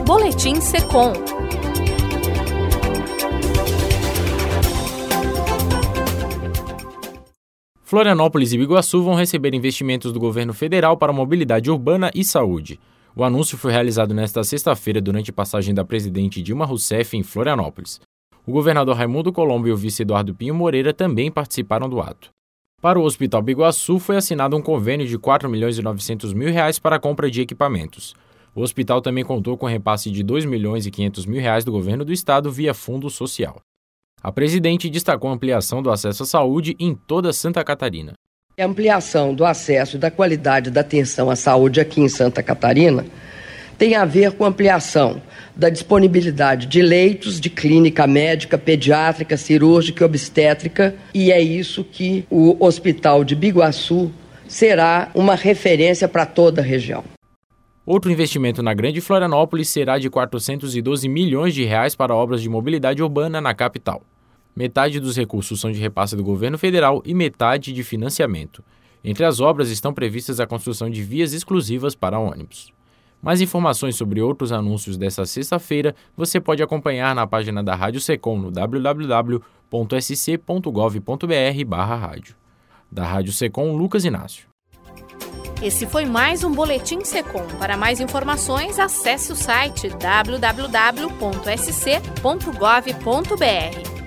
Boletim Secom. Florianópolis e Biguaçu vão receber investimentos do governo federal para mobilidade urbana e saúde. O anúncio foi realizado nesta sexta-feira durante passagem da presidente Dilma Rousseff em Florianópolis. O governador Raimundo Colombo e o vice Eduardo Pinho Moreira também participaram do ato. Para o Hospital Biguaçu foi assinado um convênio de R$ 4.900.000 para a compra de equipamentos. O hospital também contou com repasse de R$ 2.500.000 do governo do estado via Fundo Social. A presidente destacou a ampliação do acesso à saúde em toda Santa Catarina. A ampliação do acesso e da qualidade da atenção à saúde aqui em Santa Catarina tem a ver com a ampliação da disponibilidade de leitos de clínica médica, pediátrica, cirúrgica e obstétrica, e é isso que o Hospital de Biguaçu será uma referência para toda a região. Outro investimento na Grande Florianópolis será de R$ 412 milhões para obras de mobilidade urbana na capital. Metade dos recursos são de repasse do governo federal e metade de financiamento. Entre as obras estão previstas a construção de vias exclusivas para ônibus. Mais informações sobre outros anúncios desta sexta-feira você pode acompanhar na página da Rádio Secom no www.sc.gov.br/rádio. Da Rádio Secom, Lucas Inácio. Esse foi mais um Boletim Secom. Para mais informações, acesse o site www.sc.gov.br.